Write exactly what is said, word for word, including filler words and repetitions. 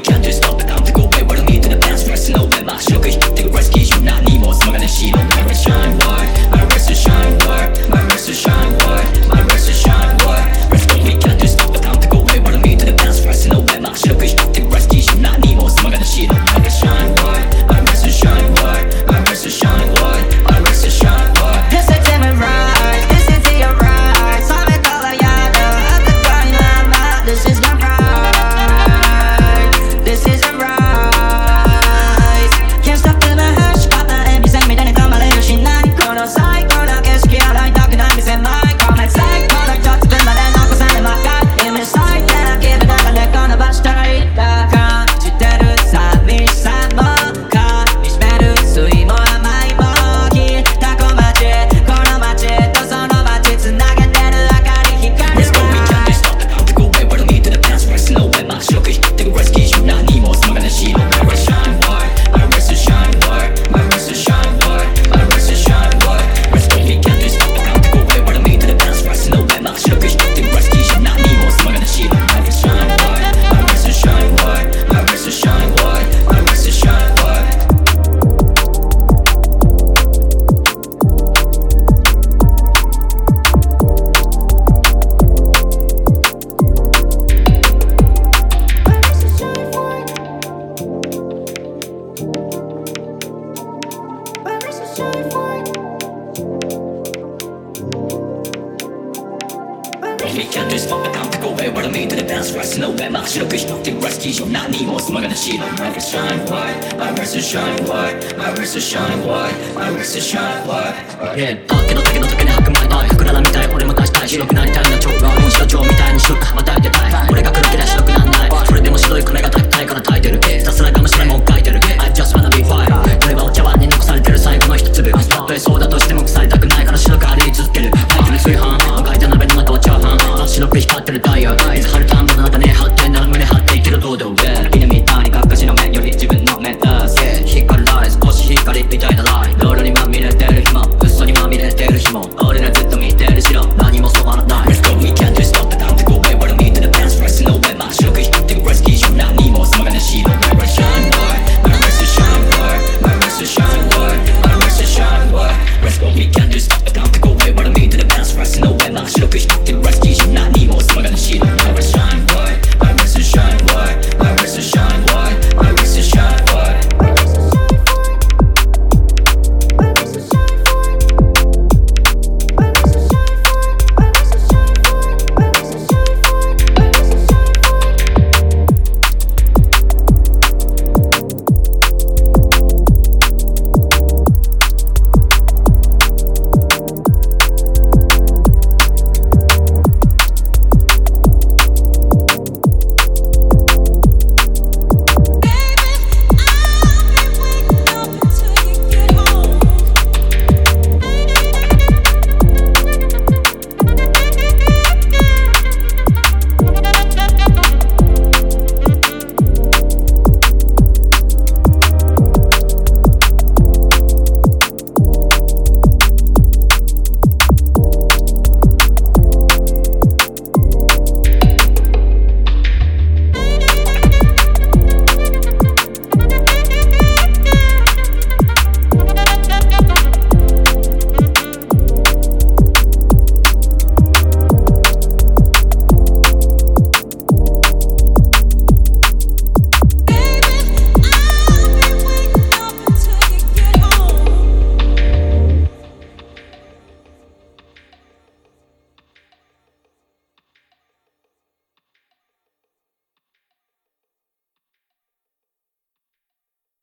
can't just stop the time to go away. What I need to the past, rest no way. My sugar hit the rest, keys you not need more. Smoke on the sheet, my wrist shine white, my wrist is shine white, my wrist is shine white, my wrist is shine white. Rest on me, can't just stop the time to go away. What I need to the past, rest no way. My sugar hit the rest, keys you not need more. Smoke on the sheet, my wrist shine white, my wrist is shine white, my wrist is shine white, my wrist is shine white. Listen to me right, listen to your right. Sabe toda yada, at the time my mind. This is not right, this isn't right. Can't stop till the hush, got the M P send me then it come a little she night. Kono sai, kono kesuki alai taku nai mise mai. Comment sai, kono jotsu bin maden noko sane makai. Image side, then I give it up and let kono bash tight. Kanjiteru寂しさもかみしめる酸いも甘いもきたこ街この街とその街つなげてる明かり光る Let's go, we can't just stop the time to go away. What I need to the past, rest no way. My sugar hit the rest, keys you not need more. Smoke on the sheet, my wrist shine white, my wrist is shine white, my wrist is shine white, my wrist is shine white. Let's go, we can't just stop the time to go away. What I need to the past, rest no way. My sugar hit the rest, keys you not need more. Smoke on the sheet, my wrist shine white, my wrist is shine white, my wrist is shine white, my wrist is shine white. We can't just stop the time to go away. What I need to the dance, rest no way. My sugar hit the rest, keys you not need more. Smoke on the sheet, my wrist shine white, my wrist is shine white, my wrist is shine white, my wrist is shine white. Yeah. あっけの竹の時に吐く前たいクララみたい俺も出したい白くなりたいな蝶が白鳥みたいに白く羽ばたいてたい俺が黒けりゃ白くなんないそれでも白い米が炊きたい